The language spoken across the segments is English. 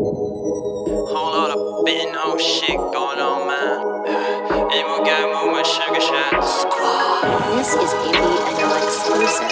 Whole lot of been no shit going on, man. Emo guy move my sugar shot. This is Indie NL exclusive.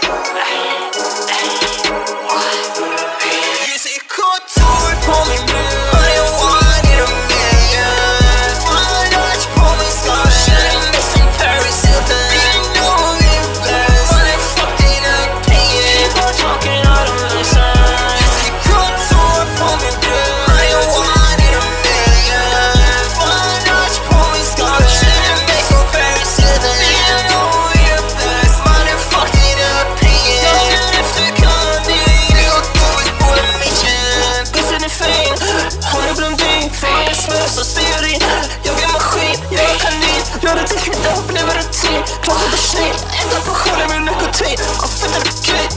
Is it cool to pull me blue? I don't want it a million. One Dutch pull me scar. Shining missing Paris Hilton. Didn't know we blessed. When I fucked in a opinion. People talking, I don't listen. Is it cool to pull me blue? I don't want it a million. One Dutch pull me scar. Shining missing Paris Hilton. Didn't know we blessed. When I fucked in a opinion. Don't lift the condom. Little dude is pulling me chin. Pissar i fin. Hon är blondin. Fan jag smör så styrin. Jag är maskin. Jag är kanin. Gör det till hydda. Upplever rutin. Klart för besnitt. Ändå på skölden med nikotin. Och fettar krit.